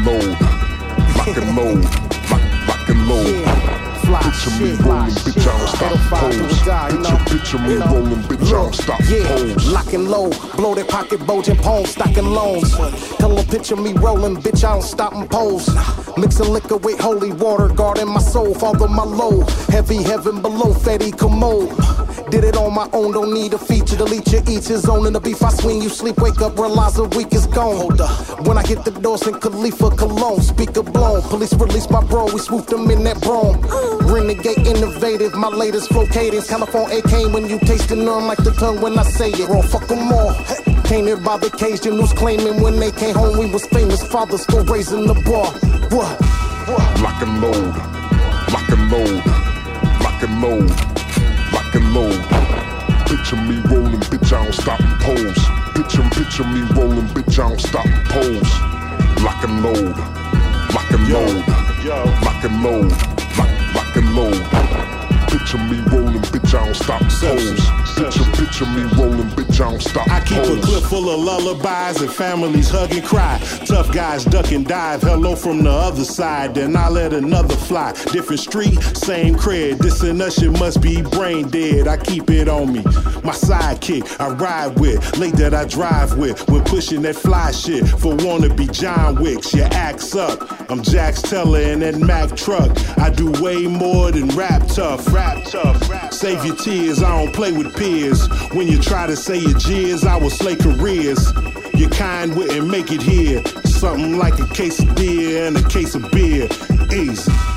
load, lock and load, lock and load. Picture me rolling, bitch, I don't stop pose. Picture me rolling, bitch, I don't stop pose. Lock and low, blow that pocket, bulging palms, stocking loans. Color picture me rolling, bitch, I don't stop and pose. Mixing liquor with holy water, guarding my soul, father my load. Heavy heaven below, fatty commode. Did it on my own, don't need a feature. Delete your each his own in the beef. I swing, you sleep, wake up, realize the week is gone. Hold up. When I hit the door, St. Khalifa cologne, speaker blown. Police release my bro, we swooped them in that brougham. Renegade innovative, my latest flow cadence. California came when you tasting none like the tongue when I say it. Raw, fuck them all. Came here by vacation, who's claiming when they came home we was famous. Father still raising the bar. What? Lock and load, lock and load, lock and load, lock and load. Picture me rolling, bitch, I don't stop and pose. Picture me rolling, bitch, I don't stop and pose. Lock and load, lock and load, lock and load, lock and load. Picture me rolling, bitch, I don't stop and pose. Picture me rolling, bitch, I don't stop I and keep pose. a clip full of lullabies and families hug and cry. Tough guys duck and dive, hello from the other side. Then I let another fly. Different street, same cred. This and us shit must be brain dead. I keep it on me. My sidekick, I ride with. Late that I drive with. When pushing that fly shit for wannabe John Wicks. Your axe up. I'm Jax Teller in that Mack truck. I do way more than rap tough. Rap tough. Save your tears, I don't play with peers. When you try to say your jeers, I will slay careers. Your kind wouldn't make it here. Something like a case of deer and a case of beer. Easy.